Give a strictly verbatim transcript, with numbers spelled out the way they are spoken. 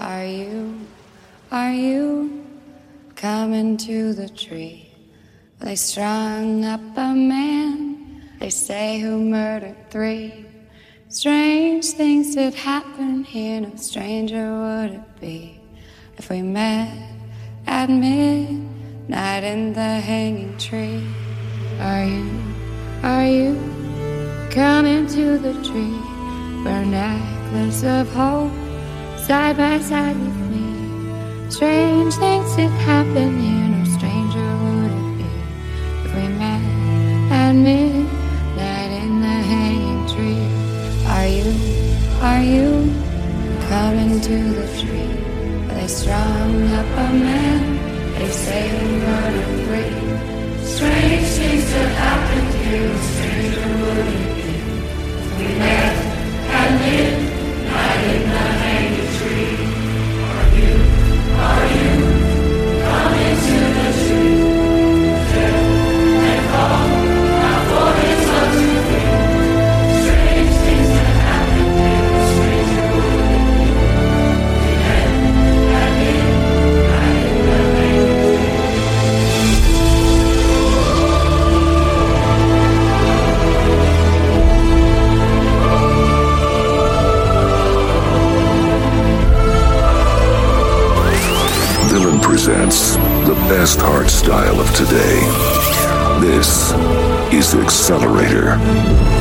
Are you, are you coming to the tree? They strung up a man, they say, who murdered three. Strange things did happen here, no stranger would it be if we met at midnight in the hanging tree. Are you, are you coming to the tree? Wear a necklace of hope side by side with me. Strange things did happen here, no stranger would it be if we met at midnight in the hanging tree. Are you, are you coming to the tree? They strung up a man, they say he murdered three. Strange things that happened here, no stranger would it be if we met at midnight in the hanging tree. Are you, are you coming to the tree? Step and fall, now for his love to be. Strange things that happened here, no stranger would it be if we met at midnight in the hanging tree. Dylan presents the best hardstyle of today. This is Accelerator.